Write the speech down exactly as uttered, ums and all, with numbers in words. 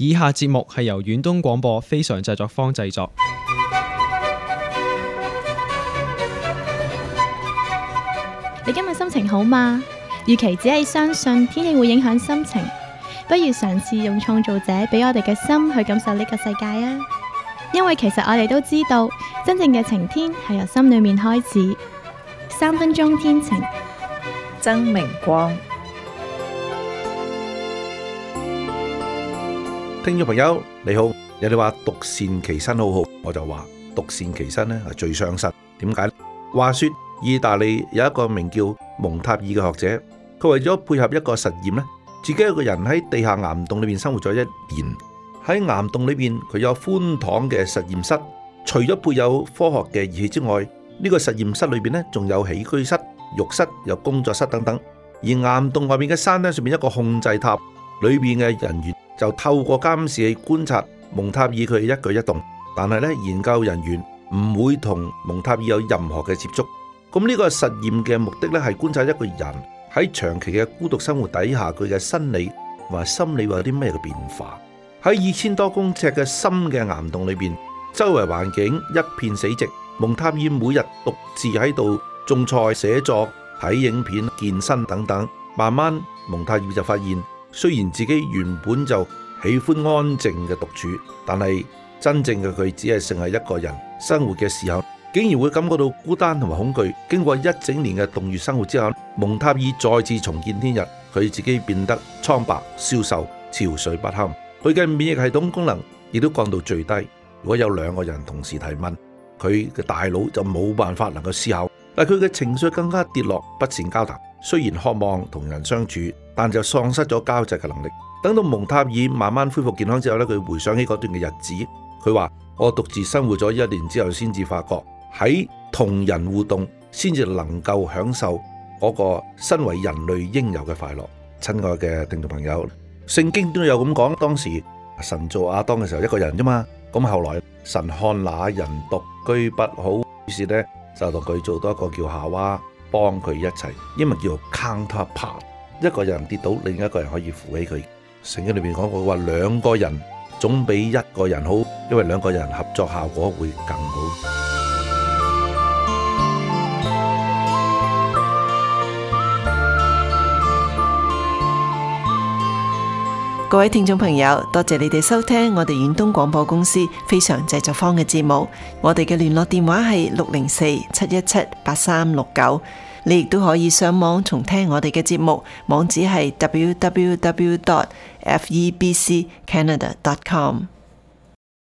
以下節目係由遠東廣播非常製作坊製作。 你今日心情好嗎？與其只係相信天氣會影響心情，不如嘗試用創造者俾我哋嘅心去感受呢個世界啊！因為其實我哋都知道，真正嘅晴天係由心裏面開始。三分鐘天晴， 曾明光。 聽眾朋友你好，有你話獨善其身好好，我就話獨善其身咧係最傷身。點解？話說意大利有一個名叫蒙塔爾嘅學者，佢為咗配合一個實驗咧，自己一個人喺地下岩洞裏面生活咗一年。喺岩洞裏邊，佢有寬敞嘅實驗室，除咗配有科學嘅儀器之外，呢個實驗室裏邊咧仲有起居室、浴室、有工作室等等。而岩洞外面嘅山頂上面一個控制塔，裏邊嘅人員就透過監視器觀察蒙塔爾佢一舉一動，但係咧研究人員唔會同蒙塔爾有任何嘅接觸。咁呢個實驗嘅目的咧係觀察一個人喺長期嘅孤獨生活底下，佢嘅生理同埋心理會有啲咩嘅變化。喺二千多公尺嘅深嘅岩洞裏邊，周圍環境一片死寂。蒙塔爾每日獨自喺度種菜、寫作、睇影片、健身等等。慢慢蒙塔爾就發現，雖然自己原本就喜歡安靜嘅獨處，但係真正嘅佢只係剩係一個人生活嘅時候，竟然會感覺到孤單同埋恐懼。經過一整年嘅洞穴生活之後，蒙塔爾再次重見天日，佢自己變得蒼白、消瘦、憔悴不堪，佢嘅免疫系統功能亦都降到最低。如果有兩個人同時提問，佢嘅大腦就冇辦法能夠思考，但佢嘅情緒更加跌落，不善交談。雖然渴望同人相處，但就喪失咗交際嘅能力。等到蒙塔爾慢慢恢復健康之後咧，佢回想起嗰段嘅日子，佢話：我獨自生活咗一年之後，先至發覺喺同人互動，先至能夠享受嗰個身為人類應有嘅快樂。親愛嘅聽眾朋友，聖經都有咁講，當時神造亞當嘅時候一個人啫嘛，咁後來神看那人獨居不好，於是咧就同佢做多一個叫夏娃，幫佢一齊，英文叫做 counterpart， 一個人跌倒，另一個人可以扶起佢。聖經裏面講過話，兩個人總比一個人好，因為兩個人合作效果會更好。 各位聽眾朋友，多謝你哋收聽我哋遠東廣播公司非常製作坊嘅節目。我哋嘅聯絡電話係六零四七一七八三六九。你亦都可以上網重聽我哋嘅節目，網址係 double-u double-u double-u dot f e b c canada dot com。